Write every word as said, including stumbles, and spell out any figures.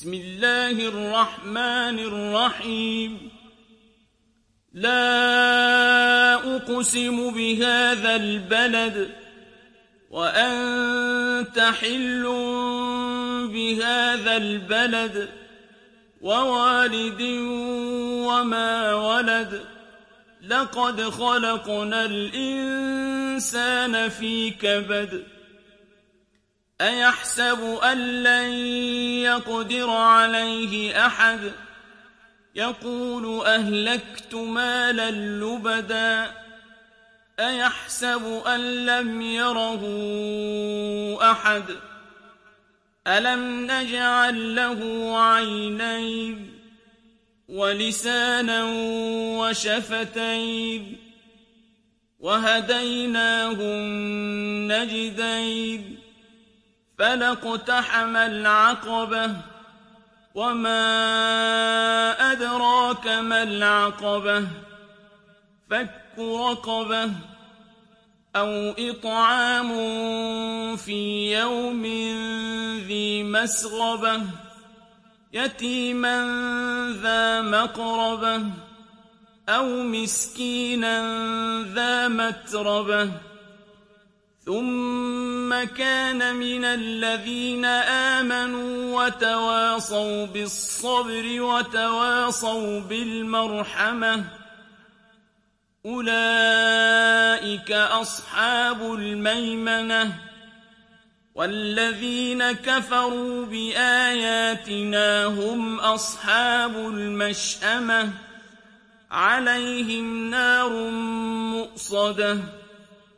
بسم الله الرحمن الرحيم لا أقسم بهذا البلد وأنت حل بهذا البلد ووالد وما ولد لقد خلقنا الإنسان في كبد أيحسب أن لن يقدر عليه أحد يقول أهلكت مالا لبدا أيحسب أن لم يره أحد ألم نجعل له عينين ولسانا وشفتين وهديناه النجدين فلاقتحم العقبة وما أدراك ما العقبة فك رقبة أو إطعام في يوم ذي مسغبة يتيما ذا مقربة أو مسكينا ذا متربة ثم كان من الذين آمنوا وتواصوا بالصبر وتواصوا بالمرحمة أولئك أصحاب الميمنة والذين كفروا بآياتنا هم أصحاب المشأمة عليهم نار مؤصدة